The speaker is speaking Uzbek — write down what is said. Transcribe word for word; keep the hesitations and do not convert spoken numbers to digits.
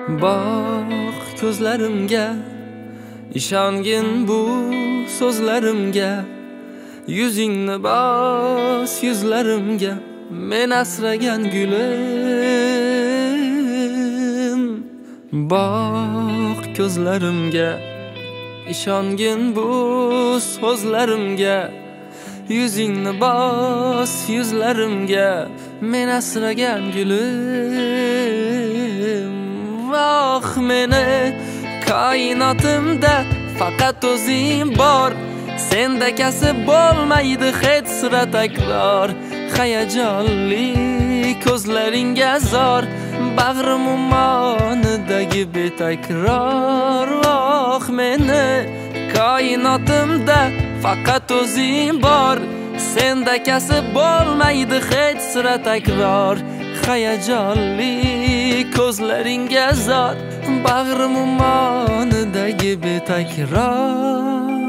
Boq ko'zlarimga, ishongin bu so'zlarimga. Yuzingni bos yuzlarimga, men asragan gulim. Boq ko'zlarimga, ishongin bu so'zlarimga. Yuzingni bos yuzlarimga, men asragan gulim. Oh meni koinotimda faqat o'zing bor. Senda kasb bo'lmaydi hech sira takror. Hayajonli ko'zlaringga zor, bag'rim ummonidagi betakror. Oh meni koinotimda faqat o'zing bor. Senda kasb bo'lmaydi hech sira takror. Hayajonli ko'zlaringga zor, bag'rim ummonidagi betakror.